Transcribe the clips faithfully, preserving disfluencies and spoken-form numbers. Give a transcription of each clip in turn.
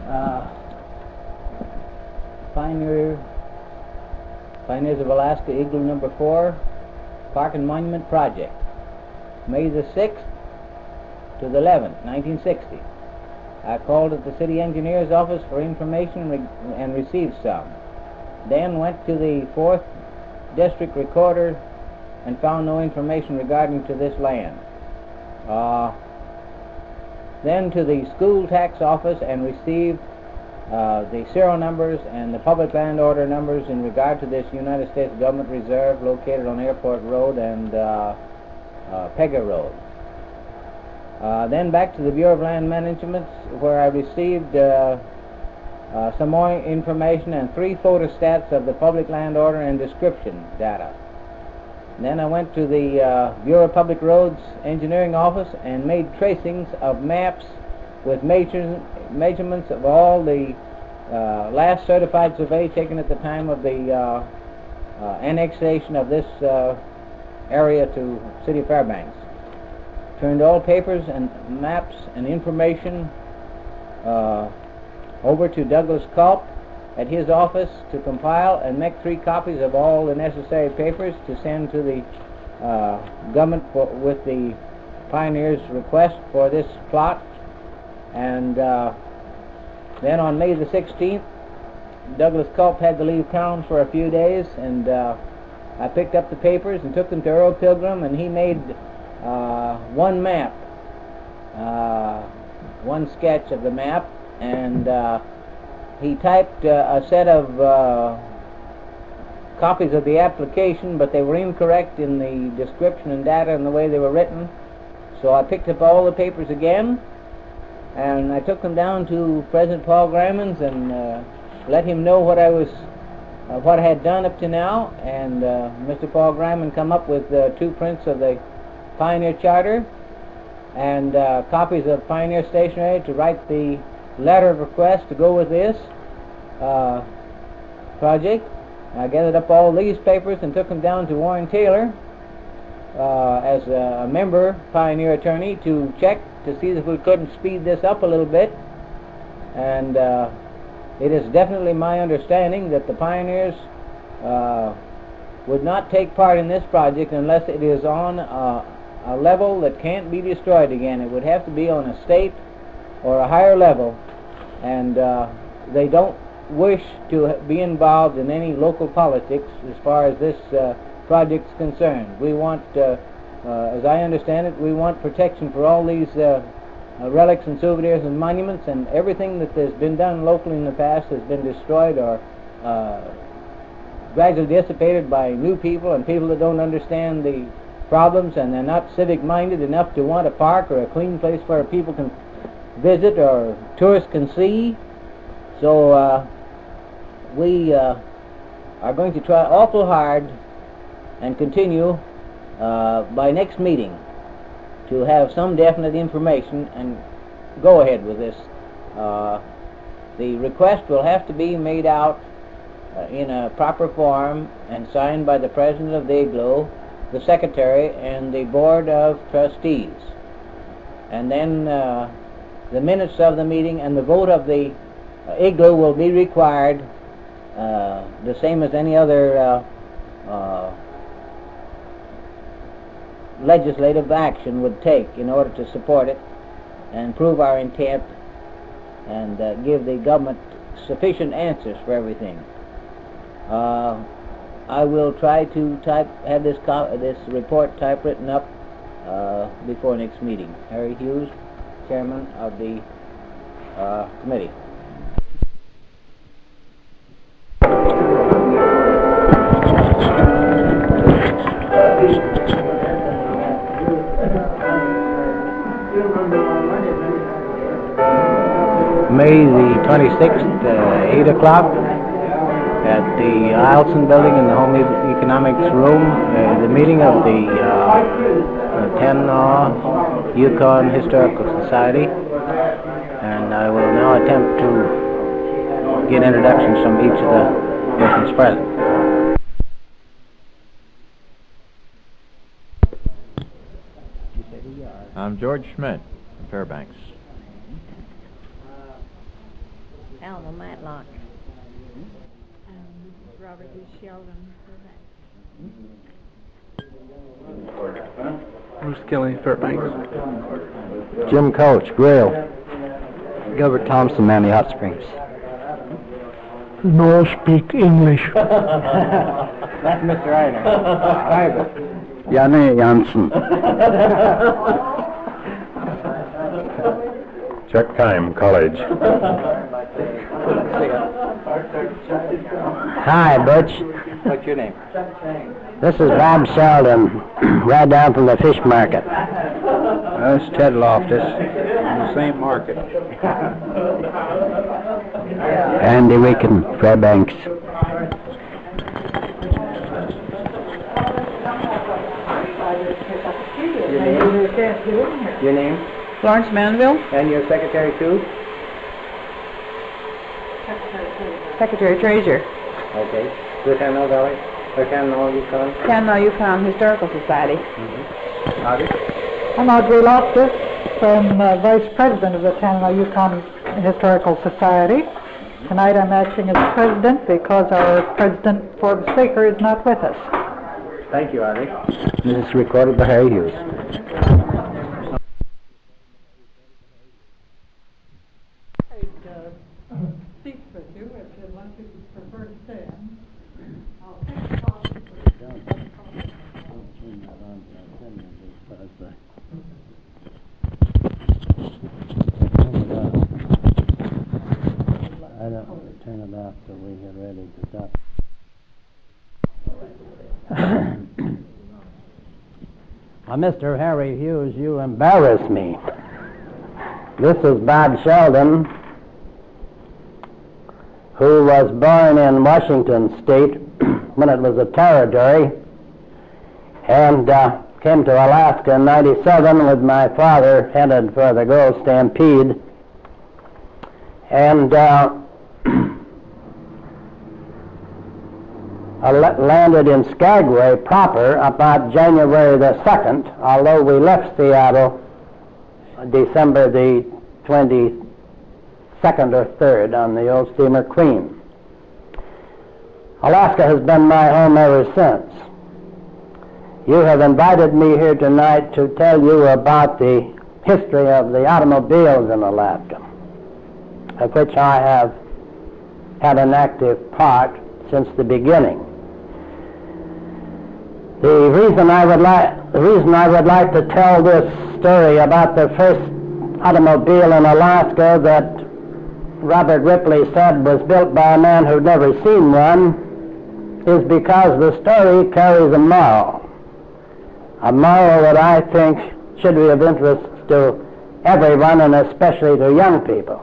Uh, Pioneer, Pioneers of Alaska Igloo number four, Park and Monument Project, May the sixth to the eleventh, nineteen sixty. I called at the city engineer's office for information re and received some. Then went to the fourth district recorder and found no information regarding to this land. Uh, then to the school tax office and received uh, the serial numbers and the public land order numbers in regard to this United States Government Reserve located on Airport Road and uh, uh, Pega Road. Uh, then back to the Bureau of Land Management, where I received uh, uh, some more information and three photostats of the public land order and description data. Then I went to the uh, Bureau of Public Roads Engineering Office and made tracings of maps with measure measurements of all the uh, last certified survey taken at the time of the uh, uh, annexation of this uh, area to City of Fairbanks. Turned all papers and maps and information uh, over to Douglas Culp at his office to compile and make three copies of all the necessary papers to send to the uh, government for, with the Pioneers' request for this plot. And uh, then on May the sixteenth, Douglas Culp had to leave town for a few days, and uh, I picked up the papers and took them to Earl Pilgrim, and he made uh, one map, uh, one sketch of the map, and uh, he typed uh, a set of uh, copies of the application, but they were incorrect in the description and data and the way they were written. So I picked up all the papers again, and I took them down to President Paul Grammons and uh, let him know what I was, uh, what I had done up to now. And uh, Mister Paul Grammon come up with uh, two prints of the Pioneer Charter and uh, copies of Pioneer Stationery to write the letter of request to go with this uh, project. I gathered up all these papers and took them down to Warren Taylor uh, as a member Pioneer attorney to check to see if we couldn't speed this up a little bit. And uh, it is definitely my understanding that the Pioneers uh, would not take part in this project unless it is on uh, a level that can't be destroyed again. It would have to be on a state or a higher level, and uh, they don't wish to be involved in any local politics as far as this uh, project is concerned. We want, uh, uh, as I understand it, we want protection for all these uh, uh, relics and souvenirs and monuments, and everything that has been done locally in the past has been destroyed or uh, gradually dissipated by new people and people that don't understand the problems, and they're not civic minded enough to want a park or a clean place where people can visit or tourists can see. So uh, we uh, are going to try awful hard and continue uh, by next meeting to have some definite information and go ahead with this. Uh, the request will have to be made out uh, in a proper form and signed by the president of the Igloo, the secretary, and the board of trustees. And then uh, the minutes of the meeting and the vote of the uh, Igloo will be required, uh, the same as any other uh, uh, legislative action would take in order to support it and prove our intent and uh, give the government sufficient answers for everything. Uh, I will try to type, have this co this report typewritten up uh, before next meeting. Harry Hughes, Chairman of the uh, committee. May the twenty-sixth, uh, eight o'clock, at the Eielson Building in the Home e Economics Room, uh, the meeting of the uh, uh, Tanana Yukon Historical Society, and I will now attempt to get introductions from each of the persons present. I'm George Schmidt from Fairbanks. Alma Matlock. And this is Robert D. Sheldon. Bruce Kelly, Fairbanks. Jim Coach, Grail. Gilbert Thompson, Manly Hot Springs. No speak English. That's Mister Reiner. Private. Janne Janssen. Chuck Kime, College. Hi, Butch. What's your name? This is Bob Sheldon, right down from the fish market. That's Ted Loftus, in the same market. Andy Weekend, Fairbanks. Your name? Your name? Florence Manville, And your secretary too? Secretary Treasurer, Okay. Lieutenant Valley? Lieutenant Yukon? Canada Yukon Historical Society. Audrey? I'm Audrey Loftus. I'm uh, Vice President of the Tanana Yukon Historical Society. Tonight I'm acting as President because our President, Forbes Baker, is not with us. Thank you, Audrey. This is recorded by Harry Hughes. I'd uh, speak with you if you want to prefer to stand. I'll take the call. I don't turn it off till we get ready to stop. Well, Mister Harry Hughes, you embarrass me. This is Bob Sheldon, who was born in Washington State when it was a territory, and uh, came to Alaska in ninety-seven with my father, headed for the gold stampede. And uh, I landed in Skagway proper about January the second, although we left Seattle December the twenty-second or third on the old steamer Queen. Alaska has been my home ever since. You have invited me here tonight to tell you about the history of the automobiles in Alaska, of which I have had an active part since the beginning. The reason I would like the reason I would like to tell this story about the first automobile in Alaska that Robert Ripley said was built by a man who'd never seen one is because the story carries a moral. A moral that I think should be of interest to everyone, and especially to young people.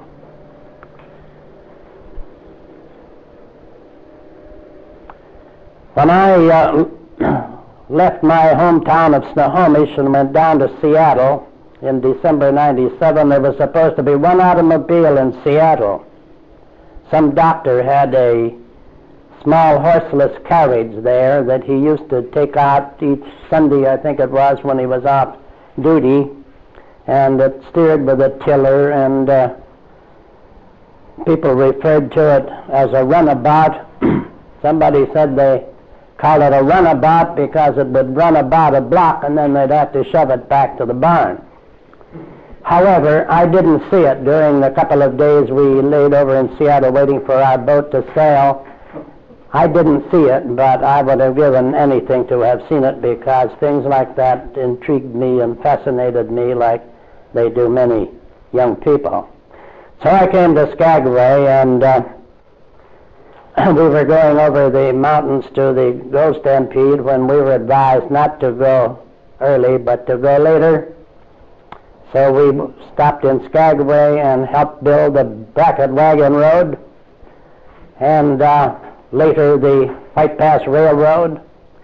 When I uh, left my hometown of Snohomish and went down to Seattle in December ninety-seven, there was supposed to be one automobile in Seattle. Some doctor had a small horseless carriage there that he used to take out each Sunday, I think it was, when he was off duty, and it steered with a tiller, and uh, people referred to it as a runabout. Somebody said they called it a runabout because it would run about a block and then they'd have to shove it back to the barn. However, I didn't see it during the couple of days we laid over in Seattle waiting for our boat to sail. I didn't see it, but I would have given anything to have seen it because things like that intrigued me and fascinated me like they do many young people. So I came to Skagway, and uh, we were going over the mountains to the gold stampede when we were advised not to go early but to go later. So we stopped in Skagway and helped build the Bracket Wagon Road, and uh, later the White Pass Railroad.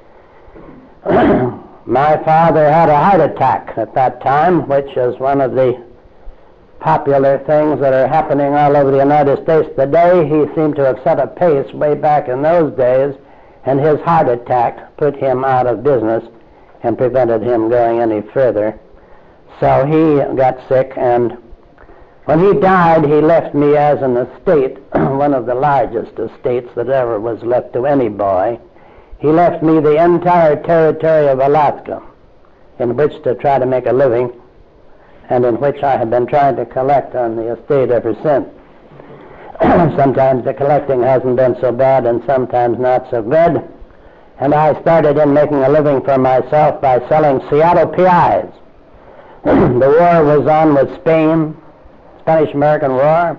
My father had a heart attack at that time, which is one of the popular things that are happening all over the United States today. He seemed to have set a pace way back in those days, and his heart attack put him out of business and prevented him going any further. So he got sick, and When he died, he left me as an estate, one of the largest estates that ever was left to any boy. He left me the entire territory of Alaska in which to try to make a living, and in which I have been trying to collect on the estate ever since. Sometimes the collecting hasn't been so bad and sometimes not so good. And I started in making a living for myself by selling Seattle P Is. The war was on with Spain, Spanish-American War.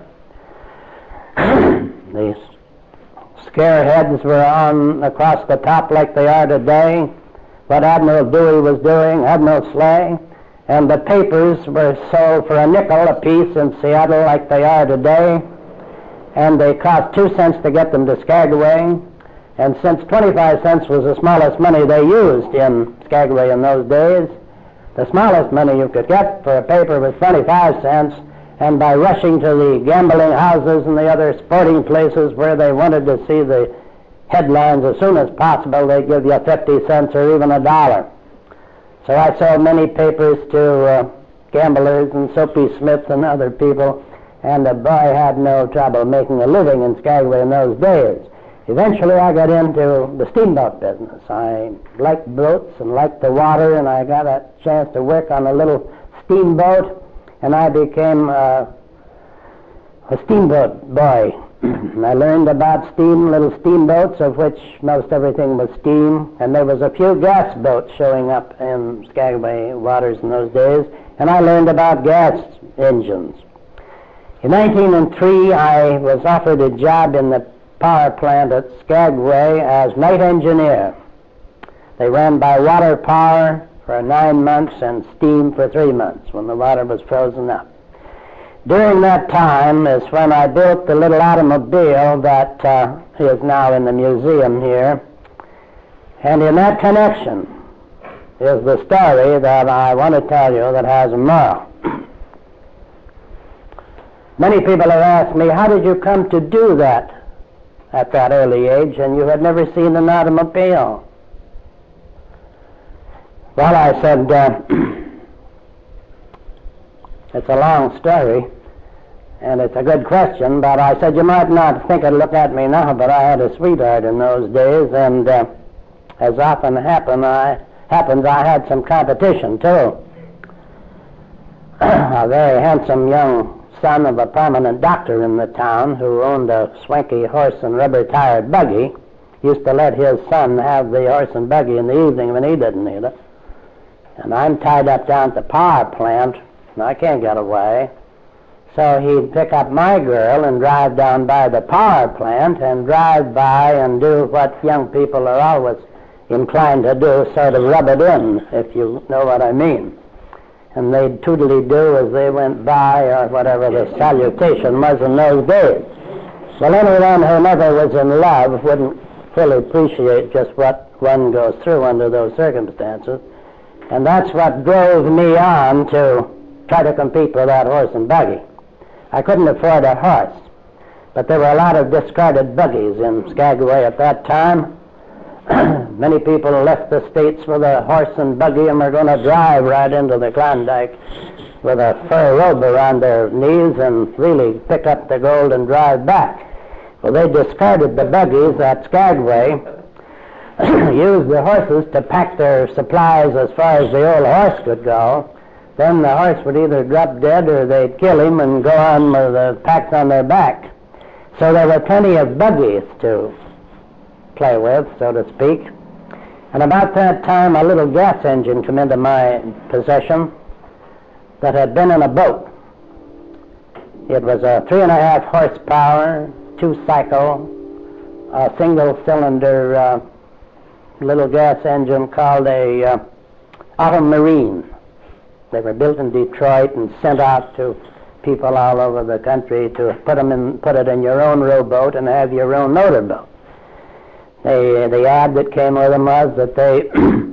The scareheads were on across the top like they are today. What Admiral Dewey was doing, Admiral Slay, and the papers were sold for a nickel apiece in Seattle like they are today, and they cost two cents to get them to Skagway. And since twenty-five cents was the smallest money they used in Skagway in those days, the smallest money you could get for a paper was twenty-five cents, and by rushing to the gambling houses and the other sporting places where they wanted to see the headlines as soon as possible, they'd give you fifty cents or even a dollar. So I sold many papers to uh, gamblers and Soapy Smiths and other people, and the boy had no trouble making a living in Skagway in those days. Eventually I got into the steamboat business. I liked boats and liked the water, and I got a chance to work on a little steamboat, and I became uh, a steamboat boy. I learned about steam, little steamboats, of which most everything was steam, and there was a few gas boats showing up in Skagway waters in those days, and I learned about gas engines. In nineteen oh three, I was offered a job in the power plant at Skagway as night engineer. They ran by water power for nine months and steam for three months when the water was frozen up. During that time is when I built the little automobile that uh, is now in the museum here. And in that connection is the story that I want to tell you that has a moral. Many people have asked me, how did you come to do that at that early age, and you had never seen an automobile? Well, I said, uh, it's a long story, and it's a good question, but I said, you might not think it, look at me now, but I had a sweetheart in those days, and uh, as often happen, I, happens, I had some competition, too. A very handsome young son of a prominent doctor in the town who owned a swanky horse and rubber-tired buggy used to let his son have the horse and buggy in the evening when he didn't need it. And I'm tied up down at the power plant, and I can't get away. So he'd pick up my girl and drive down by the power plant and drive by and do what young people are always inclined to do, sort of rub it in, if you know what I mean. And they'd toodly-do as they went by, or whatever the salutation was in those days. Well, anyone who never was in love wouldn't fully appreciate just what one goes through under those circumstances. And that's what drove me on to try to compete with that horse and buggy. I couldn't afford a horse, but there were a lot of discarded buggies in Skagway at that time. Many people left the States with a horse and buggy and were going to drive right into the Klondike with a fur robe around their knees and really pick up the gold and drive back. Well, they discarded the buggies at Skagway, used the horses to pack their supplies as far as the old horse could go. Then the horse would either drop dead or they'd kill him and go on with the packs on their back. So there were plenty of buggies to play with, so to speak. And about that time, a little gas engine came into my possession that had been in a boat. It was a three and a half horsepower, two-cycle, a single-cylinder uh, little gas engine called a uh, Automarine. They were built in Detroit and sent out to people all over the country to put them in, put it in your own rowboat and have your own motorboat. The, the ad that came with them was that they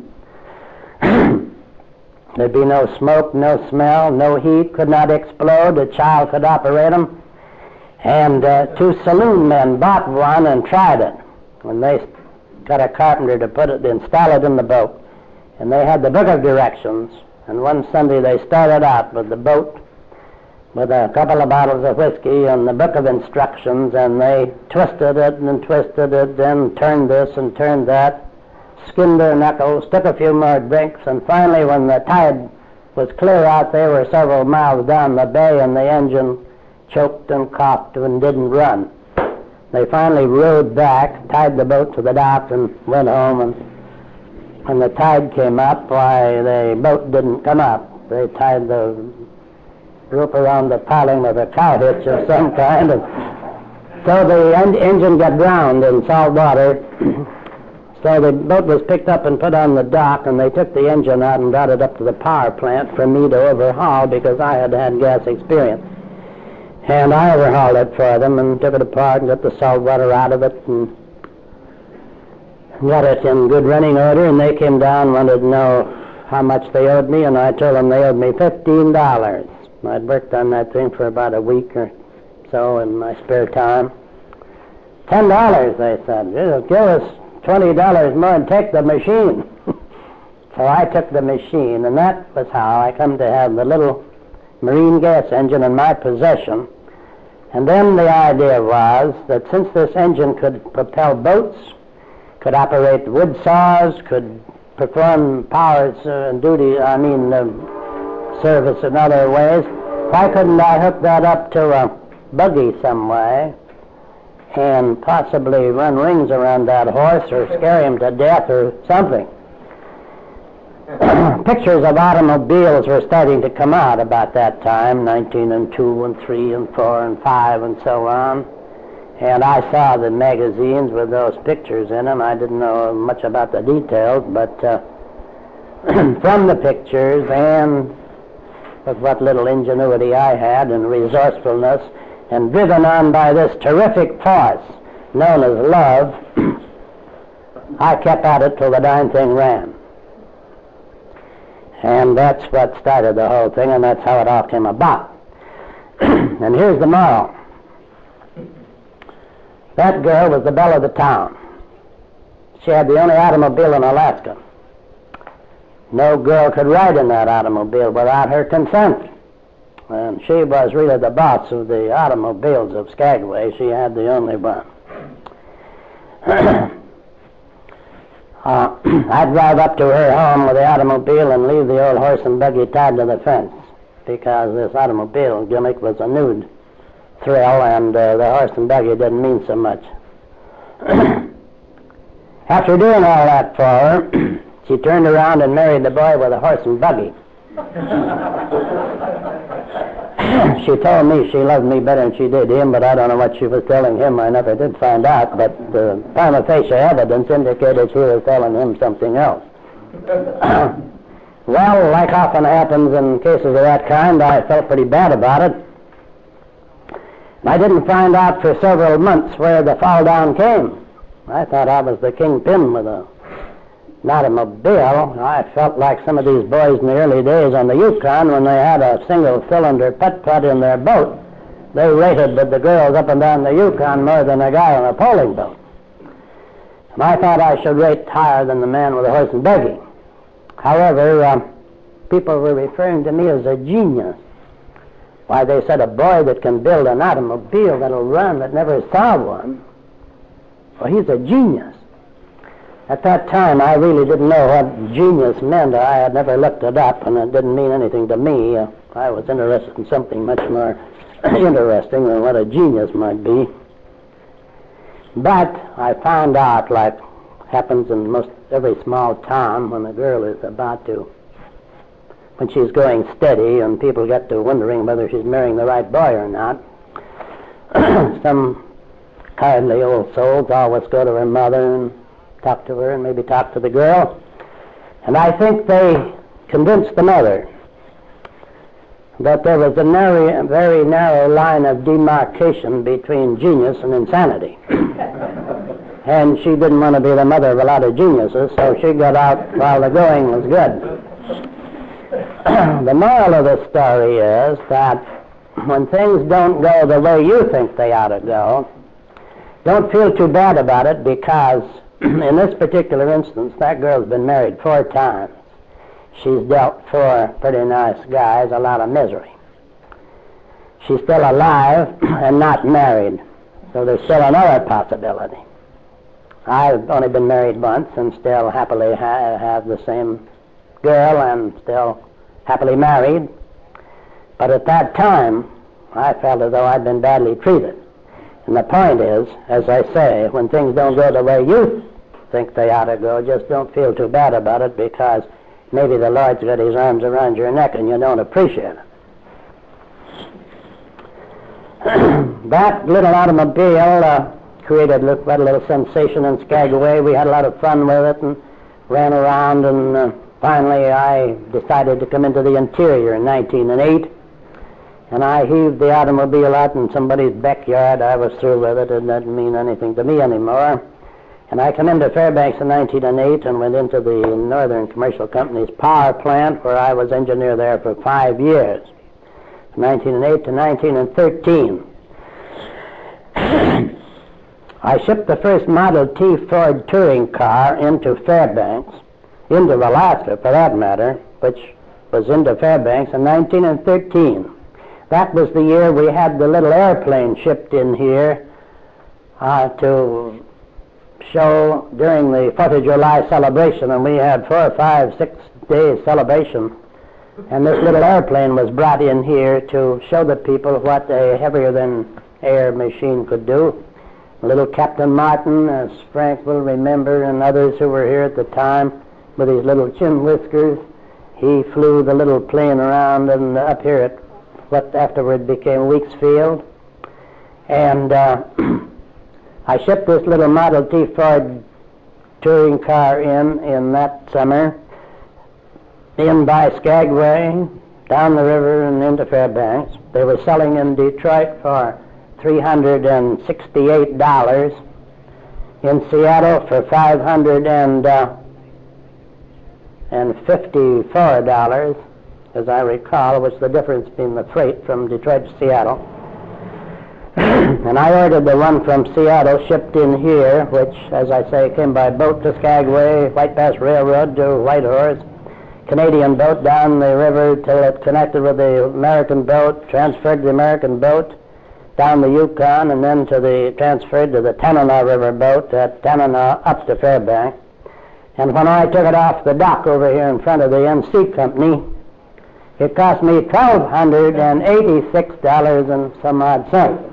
there'd be no smoke, no smell, no heat, could not explode, a child could operate them. And uh, two saloon men bought one and tried it. And they got a carpenter to put it, install it in the boat. And they had the book of directions. And one Sunday they started out with the boat with a couple of bottles of whiskey and the book of instructions, and they twisted it and twisted it, then turned this and turned that, skinned their knuckles, took a few more drinks, and finally when the tide was clear out, they were several miles down the bay, and the engine choked and coughed and didn't run. They finally rowed back, tied the boat to the dock, and went home, and when the tide came up, why, the boat didn't come up. They tied the rope around the piling with a cow hitch of some kind, and so the en- engine got drowned in salt water. So the boat was picked up and put on the dock, and they took the engine out and brought it up to the power plant for me to overhaul because I had had gas experience. And I overhauled it for them and took it apart and got the salt water out of it and got it in good running order, and they came down and wanted to know how much they owed me, and I told them they owed me fifteen dollars. I'd worked on that thing for about a week or so in my spare time. Ten dollars, they said. Give us twenty dollars more and take the machine. So I took the machine, and that was how I come to have the little marine gas engine in my possession. And then the idea was that since this engine could propel boats, could operate wood saws, could perform powers uh, and duty, I mean, uh, service in other ways, why couldn't I hook that up to a buggy some way and possibly run rings around that horse or scare him to death or something? Pictures of automobiles were starting to come out about that time, nineteen and two and three and four and five and so on. And I saw the magazines with those pictures in them. I didn't know much about the details, but uh, from the pictures and with what little ingenuity I had and resourcefulness, and driven on by this terrific force known as love, I kept at it till the darn thing ran. And that's what started the whole thing, and that's how it all came about. And here's the moral. That girl was the belle of the town. She had the only automobile in Alaska. No girl could ride in that automobile without her consent. And she was really the boss of the automobiles of Skagway. She had the only one. uh, I'd drive up to her home with the automobile and leave the old horse and buggy tied to the fence, because this automobile gimmick was a nude thrill, and uh, the horse and buggy didn't mean so much. After doing all that for her, she turned around and married the boy with a horse and buggy. She told me she loved me better than she did him, but I don't know what she was telling him. I never did find out, but the prima facie evidence indicated she was telling him something else. Well, like often happens in cases of that kind, I felt pretty bad about it. I didn't find out for several months where the fall down came. I thought I was the kingpin with a automobile. I felt like some of these boys in the early days on the Yukon when they had a single-cylinder putt-putt in their boat. They rated the girls up and down the Yukon more than a guy on a poling boat. And I thought I should rate higher than the man with a horse and buggy. However, uh, people were referring to me as a genius. Why, they said a boy that can build an automobile that'll run that never saw one, well, he's a genius. At that time, I really didn't know what genius meant. I had never looked it up, and it didn't mean anything to me. Uh, I was interested in something much more interesting than what a genius might be. But I found out, like happens in most every small town, when a girl is about to, when she's going steady and people get to wondering whether she's marrying the right boy or not, some kindly old souls always go to her mother and talk to her and maybe talk to the girl. And I think they convinced the mother that there was a narrow, very narrow line of demarcation between genius and insanity. And she didn't want to be the mother of a lot of geniuses, so she got out while the going was good. The moral of the story is that when things don't go the way you think they ought to go, don't feel too bad about it, because in this particular instance, that girl's been married four times. She's dealt four pretty nice guys a lot of misery. she's still alive and not married. So there's still another possibility. I've only been married once and still happily ha- have the same girl and still happily married. But at that time, I felt as though I'd been badly treated. And the point is, as I say, when things don't go the way you think they ought to go, just don't feel too bad about it, because maybe the Lord's got his arms around your neck and you don't appreciate it. That little automobile uh, created a- quite a little sensation in Skagway. We had a lot of fun with it and ran around, and uh, finally I decided to come into the interior in nineteen oh eight. And I heaved the automobile out in somebody's backyard. I was through with it. It didn't mean anything to me anymore. And I come into Fairbanks in nineteen oh eight and went into the Northern Commercial Company's power plant, where I was engineer there for five years, from nineteen oh eight to nineteen thirteen. I shipped the first Model T Ford touring car into Fairbanks, into Alaska for that matter, which was into Fairbanks in nineteen thirteen. That was the year we had the little airplane shipped in here uh, to show during the Fourth of July celebration, and we had four, five, six days celebration. And this little airplane was brought in here to show the people what a heavier-than-air machine could do. Little Captain Martin, as Frank will remember, and others who were here at the time, with his little chin whiskers, he flew the little plane around and up here at what afterward became Weeks Field. And uh, I shipped this little Model T Ford touring car in in that summer, in by Skagway, down the river and into Fairbanks. They were selling in Detroit for three hundred sixty-eight dollars, in Seattle for five hundred fifty-four dollars, as I recall, was the difference between the freight from Detroit to Seattle. And I ordered the one from Seattle shipped in here, which, as I say, came by boat to Skagway, White Pass Railroad to Whitehorse, Canadian boat down the river till it connected with the American boat, transferred to the American boat, down the Yukon, and then to the transferred to the Tanana River boat at Tanana up to Fairbanks. And when I took it off the dock over here in front of the M C Company, it cost me twelve hundred eighty-six dollars and some odd cents.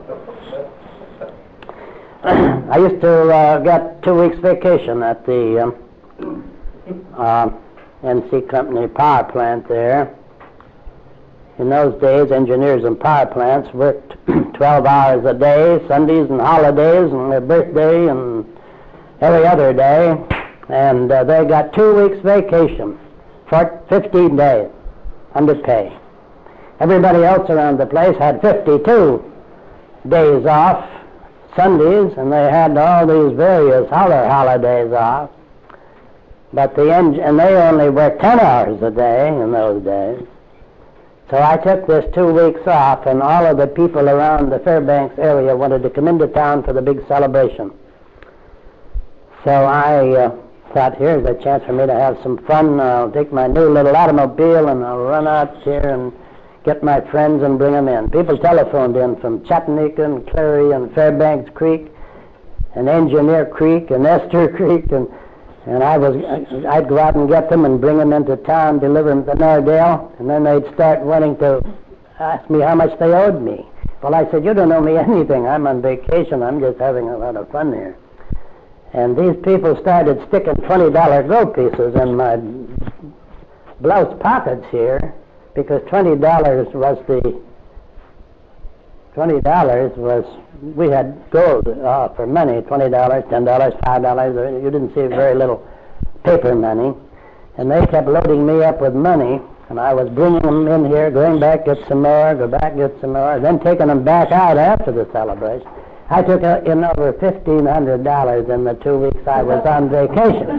I used to uh, get two weeks vacation at the um, uh, M C Company power plant there. In those days, engineers in power plants worked twelve hours a day, Sundays and holidays and their birthday and every other day, and uh, they got two weeks vacation for fifteen days under pay. Everybody else around the place had fifty-two days off, Sundays, and they had all these various other holidays off. But the eng- and they only worked ten hours a day in those days. So I took this two weeks off, and all of the people around the Fairbanks area wanted to come into town for the big celebration. So I uh, thought, here's a chance for me to have some fun. I'll take my new little automobile and I'll run out here and get my friends and bring them in. People telephoned in from Chattanooga and Clary and Fairbanks Creek and Engineer Creek and Esther Creek, and and I was, I'd go out and get them and bring them into town, deliver them to Nardale, and then they'd start wanting to ask me how much they owed me. Well, I said, you don't owe me anything. I'm on vacation. I'm just having a lot of fun here. And these people started sticking twenty dollar gold pieces in my blouse pockets here, because twenty dollars was the, twenty dollars was, we had gold uh, for money, twenty dollars, ten dollars, five dollars. You didn't see very little paper money. And they kept loading me up with money, and I was bringing them in here, going back, get some more, go back, get some more, then taking them back out after the celebration. I took uh, in over fifteen hundred dollars in the two weeks I was on vacation.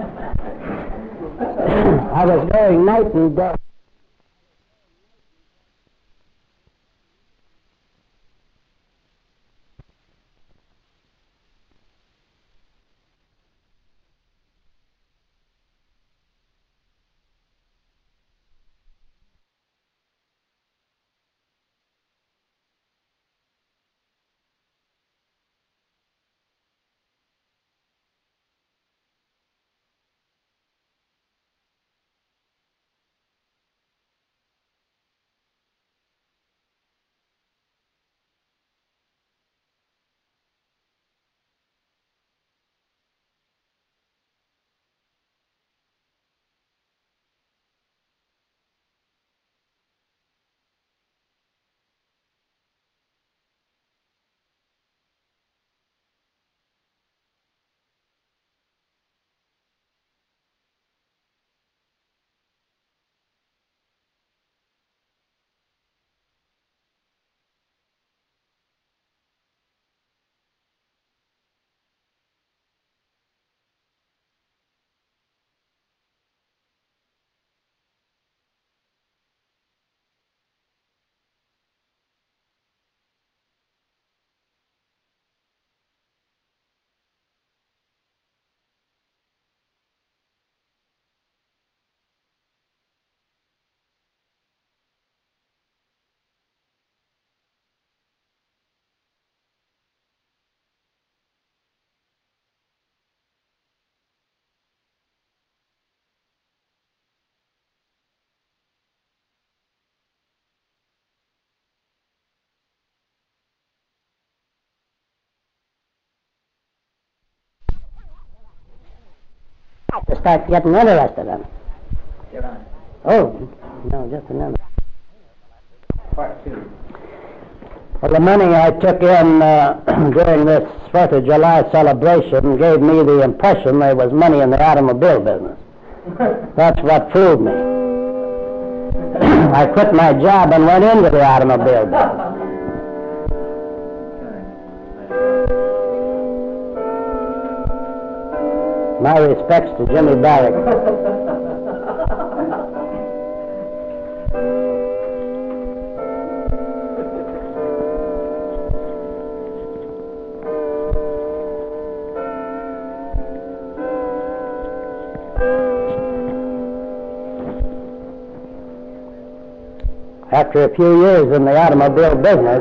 I was going night and day. start getting interested in it. Your Honor. Oh, no, just a minute. Part two. Well, the money I took in uh, during this Fourth of July celebration gave me the impression there was money in the automobile business. That's what fooled me. I quit my job and went into the automobile business. My respects to Jimmy Barrick. After a few years in the automobile business,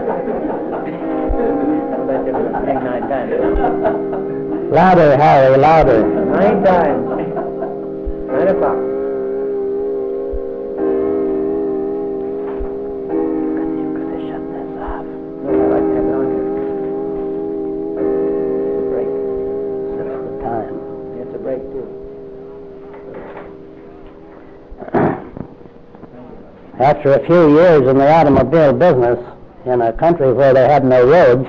Nine times. louder, Harry, louder. Nine times. Nine o'clock. You could have shut this off. No, I like to have it on here. It's a break. That's the time. It's a break, too. After a few years in the automobile business in a country where they had no roads,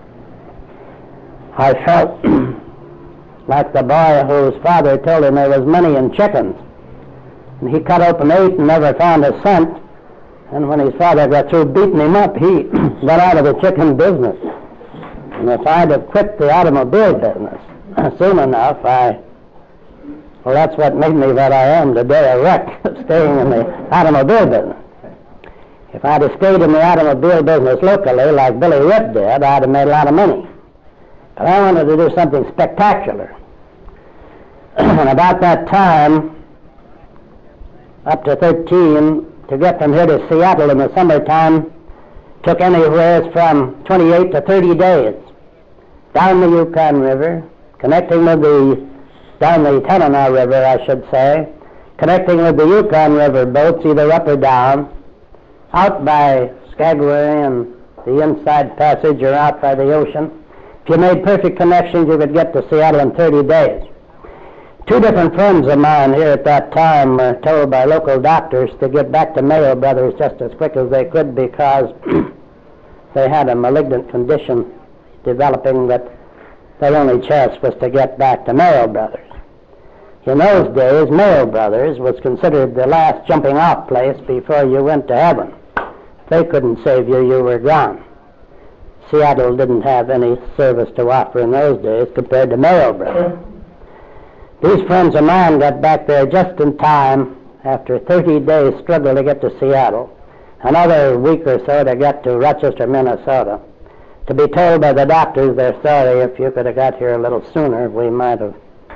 I felt like the boy whose father told him there was money in chickens. And he cut open eight and never found a cent. And when his father got through beating him up, he got out of the chicken business. And if I'd have quit the automobile business soon enough, I, well, that's what made me what I am today, a wreck, staying in the automobile business. If I'd have stayed in the automobile business locally like Billy Ritt did, I'd have made a lot of money. But I wanted to do something spectacular. And about that time, up to thirteen, to get from here to Seattle in the summertime took anywhere from twenty-eight to thirty days. Down the Yukon River, connecting with the, down the Tanana River, I should say, connecting with the Yukon River boats, either up or down, out by Skagway and the Inside Passage or out by the ocean. If you made perfect connections, you could get to Seattle in thirty days. Two different friends of mine here at that time were told by local doctors to get back to Mayo Brothers just as quick as they could because they had a malignant condition developing that their only chance was to get back to Mayo Brothers. In those days, Mayo Brothers was considered the last jumping off place before you went to heaven. If they couldn't save you, you were gone. Seattle didn't have any service to offer in those days compared to Mayo Brothers. These friends of mine got back there just in time after thirty days struggle to get to Seattle, another week or so to get to Rochester, Minnesota, to be told by the doctors they're sorry, if you could have got here a little sooner, we might have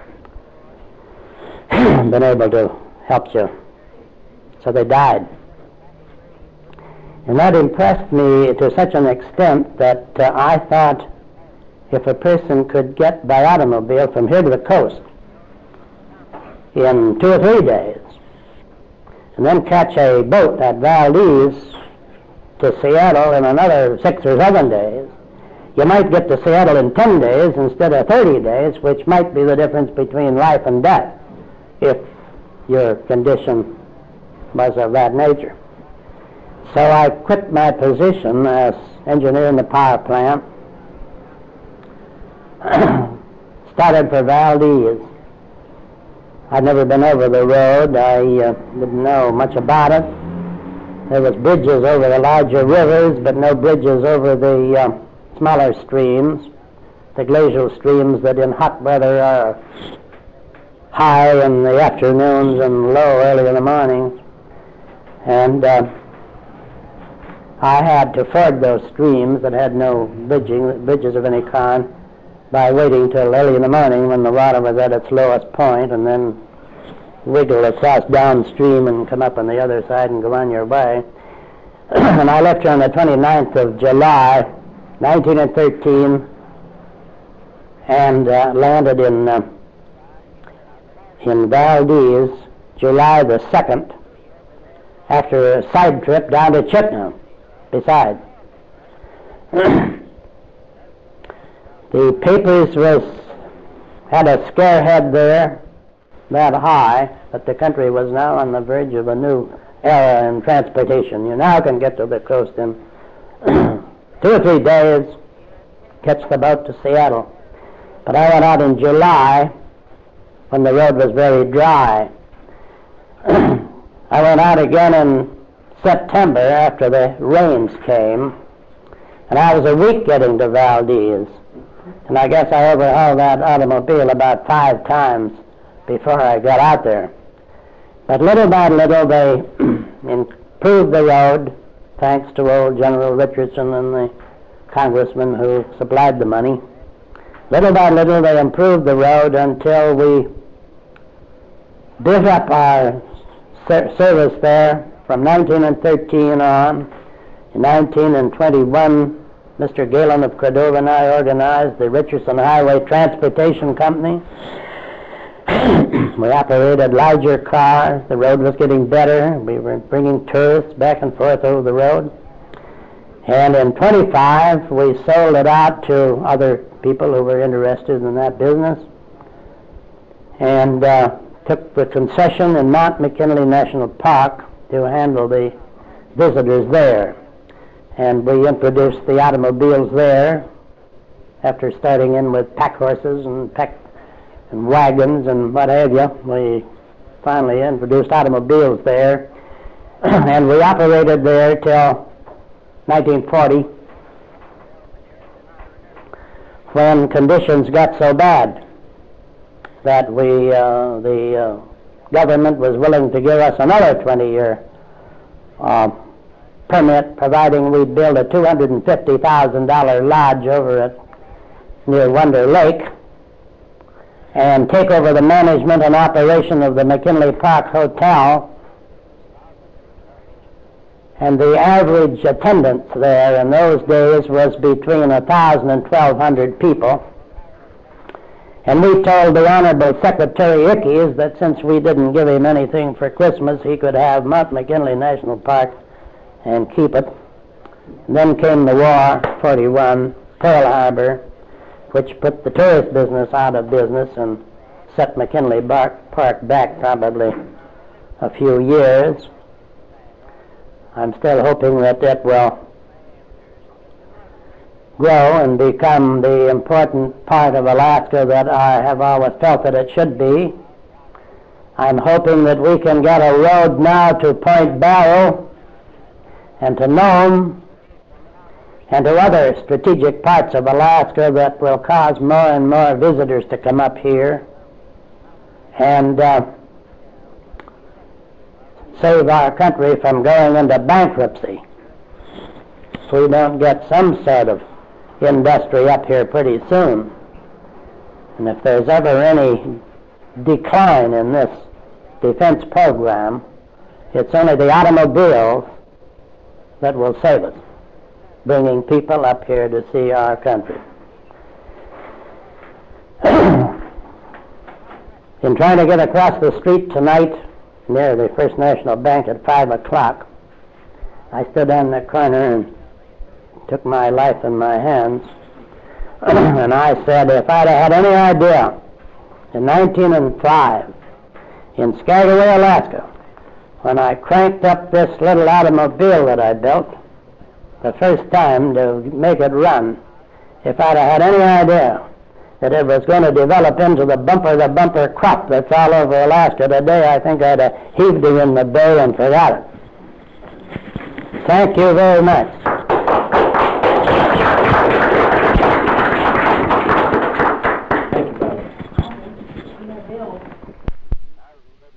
been able to help you. So they died. And that impressed me to such an extent that uh, I thought if a person could get by automobile from here to the coast in two or three days, and then catch a boat at Valdez to Seattle in another six or seven days, you might get to Seattle in ten days instead of thirty days, which might be the difference between life and death if your condition was of that nature. So I quit my position as engineer in the power plant, started for Valdez. I'd never been over the road. I uh, didn't know much about it. There was bridges over the larger rivers, but no bridges over the uh, smaller streams, the glacial streams that in hot weather are high in the afternoons and low early in the mornings. And uh, I had to ford those streams that had no bridging, bridges of any kind by waiting till early in the morning when the water was at its lowest point, and then wiggle across downstream and come up on the other side and go on your way. And I left here on the twenty-ninth of July, nineteen thirteen, and uh, landed in uh, in Valdez July the second, after a side trip down to Chittenden. Besides, the papers was had a scarehead there that high that the country was now on the verge of a new era in transportation. You now can get to the coast in two or three days, catch the boat to Seattle. But I went out in July when the road was very dry. I went out again in September after the rains came, and I was a week getting to Valdez. And I guess I overhauled that automobile about five times before I got out there. But little by little they improved the road, thanks to old General Richardson and the congressman who supplied the money. Little by little they improved the road until we built up our ser- service there from nineteen thirteen on. In nineteen twenty-one, Mister Galen of Cordova and I organized the Richardson Highway Transportation Company. We operated larger cars. The road was getting better. We were bringing tourists back and forth over the road. And in twenty-five, we sold it out to other people who were interested in that business, and uh, took the concession in Mount McKinley National Park to handle the visitors there. And we introduced the automobiles there after starting in with pack horses and pack and wagons and what have you. We finally introduced automobiles there, and we operated there till nineteen forty, when conditions got so bad that we, uh, the uh, government was willing to give us another twenty-year uh, permit, providing we build a two hundred fifty thousand dollars lodge over at near Wonder Lake and take over the management and operation of the McKinley Park Hotel. And the average attendance there in those days was between one thousand and twelve hundred people. And we told the Honorable Secretary Ickes that since we didn't give him anything for Christmas, he could have Mount McKinley National Park and keep it. And then came the war, forty-one, Pearl Harbor, which put the tourist business out of business and set McKinley Park back probably a few years. I'm still hoping that it will grow and become the important part of Alaska that I have always felt that it should be. I'm hoping that we can get a road now to Point Barrow and to Nome and to other strategic parts of Alaska that will cause more and more visitors to come up here and uh, save our country from going into bankruptcy. If we don't get some sort of industry up here pretty soon, and if there's ever any decline in this defense program, it's only the automobiles that will save us, bringing people up here to see our country. In trying to get across the street tonight near the First National Bank at five o'clock, I stood on the corner and took my life in my hands, and I said, if I'd have had any idea in nineteen oh five in Skagway, Alaska, when I cranked up this little automobile that I built the first time to make it run, if I'd have had any idea that it was going to develop into the bumper-to-bumper crop that's all over Alaska today, I think I'd have heaved it in the bay and forgot it. Thank you very much.